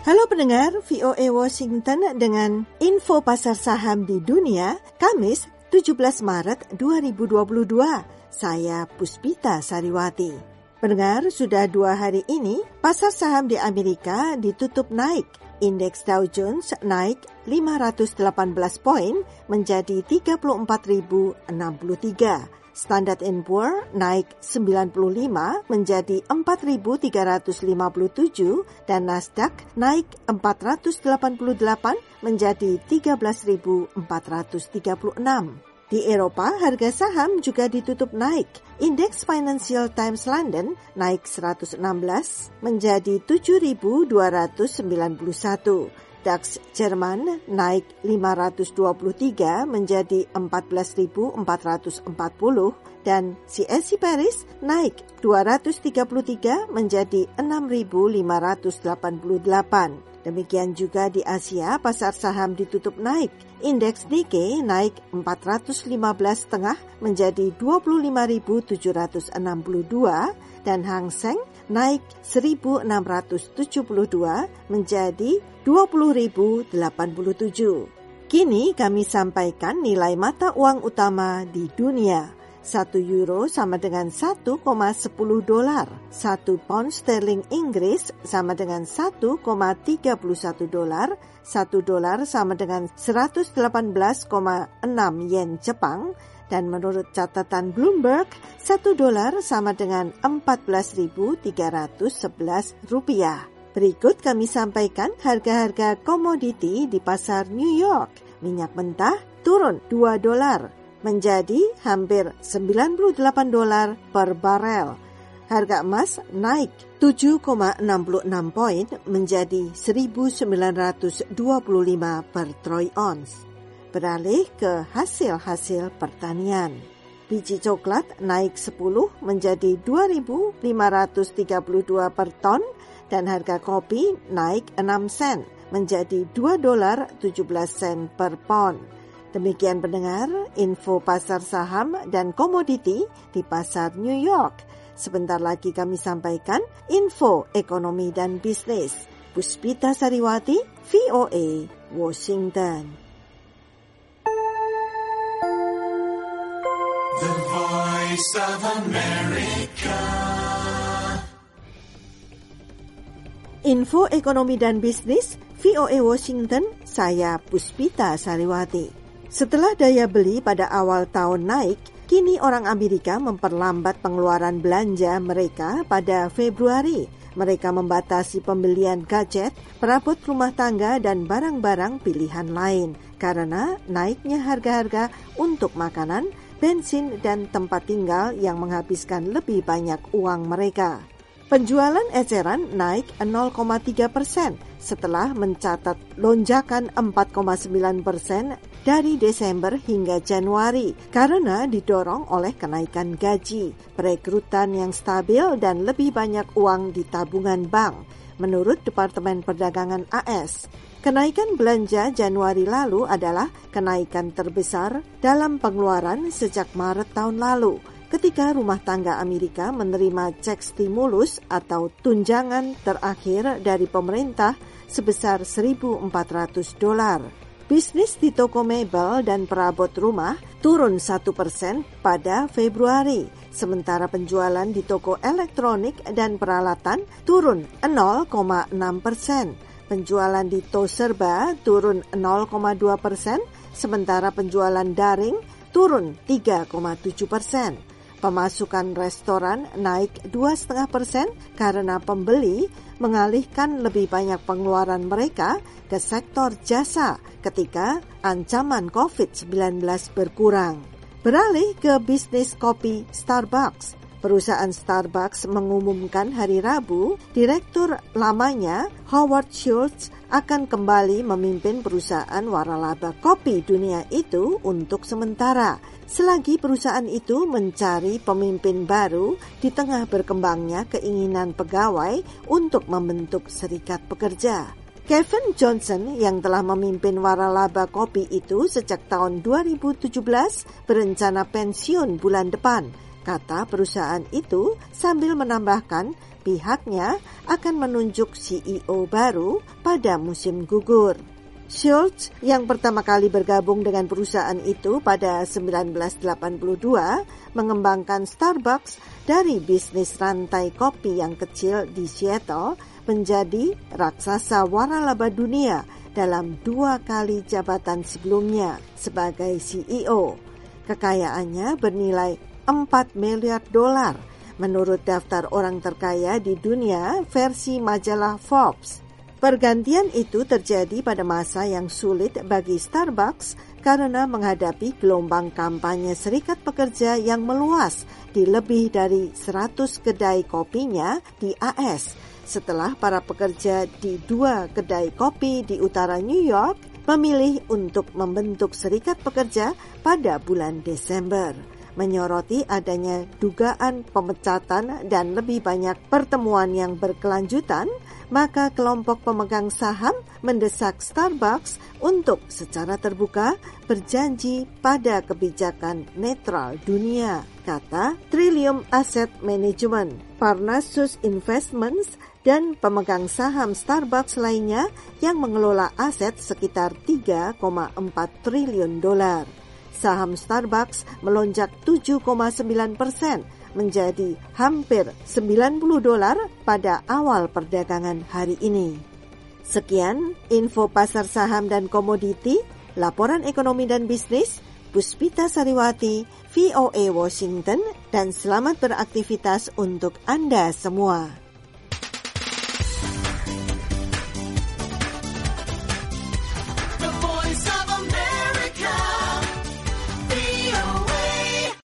Halo pendengar VOA Washington dengan info pasar saham di dunia, Kamis 17 Maret 2022. Saya Puspita Sariwati. Pendengar, sudah 2 hari ini, pasar saham di Amerika ditutup naik. Indeks Dow Jones naik 518 poin menjadi 34.063. Standard & Poor naik 95 menjadi 4.357 dan Nasdaq naik 488 menjadi 13.436. Di Eropa, harga saham juga ditutup naik. Indeks Financial Times London naik 116 menjadi 7.291. DAX Jerman naik 523 menjadi 14.440 dan CAC Paris naik 233 menjadi 6.588. Demikian juga di Asia, pasar saham ditutup naik. Indeks Nikkei naik 415,5 menjadi 25.762 dan Hang Seng naik 1.672 menjadi 20.087. Kini kami sampaikan nilai mata uang utama di dunia. 1 euro sama dengan 1,10 dolar. 1 pound sterling Inggris sama dengan 1,31 dolar. 1 dolar sama dengan 118,6 yen Jepang. Dan menurut catatan Bloomberg, 1 dolar sama dengan 14.311 rupiah. Berikut kami sampaikan harga-harga komoditi di pasar New York. Minyak mentah turun 2 dolar menjadi hampir 98 dolar per barel. Harga emas naik 7,66 poin menjadi 1.925 per troy ounce. Beralih ke hasil-hasil pertanian. Biji coklat naik 10 menjadi 2.532 per ton dan harga kopi naik 6 sen menjadi 2 dolar 17 sen per pound. Demikian pendengar, info pasar saham dan komoditi di pasar New York. Sebentar lagi kami sampaikan info ekonomi dan bisnis. Puspita Sariwati, VOA, Washington. The Voice of America. Info ekonomi dan bisnis, VOA Washington, saya Puspita Sariwati. Setelah daya beli pada awal tahun naik, kini orang Amerika memperlambat pengeluaran belanja mereka pada Februari. Mereka membatasi pembelian gadget, perabot rumah tangga, dan barang-barang pilihan lain karena naiknya harga-harga untuk makanan, bensin, dan tempat tinggal yang menghabiskan lebih banyak uang mereka. Penjualan eceran naik 0,3% setelah mencatat lonjakan 4,9% dari Desember hingga Januari karena didorong oleh kenaikan gaji, perekrutan yang stabil, dan lebih banyak uang di tabungan bank, menurut Departemen Perdagangan AS. Kenaikan belanja Januari lalu adalah kenaikan terbesar dalam pengeluaran sejak Maret tahun lalu, ketika rumah tangga Amerika menerima cek stimulus atau tunjangan terakhir dari pemerintah sebesar $1.400. Bisnis di toko mebel dan perabot rumah turun 1% pada Februari, sementara penjualan di toko elektronik dan peralatan turun 0,6%. Penjualan di toko serba turun 0,2%, sementara penjualan daring turun 3,7%. Pemasukan restoran naik 2,5% karena pembeli mengalihkan lebih banyak pengeluaran mereka ke sektor jasa ketika ancaman COVID-19 berkurang. Beralih ke bisnis kopi Starbucks. Perusahaan Starbucks mengumumkan hari Rabu, direktur lamanya Howard Schultz akan kembali memimpin perusahaan waralaba kopi dunia itu untuk sementara, selagi perusahaan itu mencari pemimpin baru di tengah berkembangnya keinginan pegawai untuk membentuk serikat pekerja. Kevin Johnson yang telah memimpin waralaba kopi itu sejak tahun 2017 berencana pensiun bulan depan kata perusahaan itu sambil menambahkan pihaknya akan menunjuk CEO baru pada musim gugur. Schultz yang pertama kali bergabung dengan perusahaan itu pada 1982 mengembangkan Starbucks dari bisnis rantai kopi yang kecil di Seattle menjadi raksasa waralaba dunia dalam 2 kali jabatan sebelumnya sebagai CEO. Kekayaannya bernilai $4 miliar menurut daftar orang terkaya di dunia versi majalah Forbes. Pergantian itu terjadi pada masa yang sulit bagi Starbucks karena menghadapi gelombang kampanye Serikat Pekerja yang meluas di lebih dari 100 kedai kopinya di AS setelah para pekerja di 2 kedai kopi di utara New York memilih untuk membentuk Serikat Pekerja pada bulan Desember, menyoroti adanya dugaan pemecatan dan lebih banyak pertemuan yang berkelanjutan. Maka kelompok pemegang saham mendesak Starbucks untuk secara terbuka berjanji pada kebijakan netral dunia, kata Trillium Asset Management, Parnassus Investments, dan pemegang saham Starbucks lainnya yang mengelola aset sekitar $3,4 triliun. Saham Starbucks melonjak 7,9% menjadi hampir $90 pada awal perdagangan hari ini. Sekian info pasar saham dan komoditi, laporan ekonomi dan bisnis, Puspita Sariwati, VOA Washington, dan selamat beraktivitas untuk Anda semua.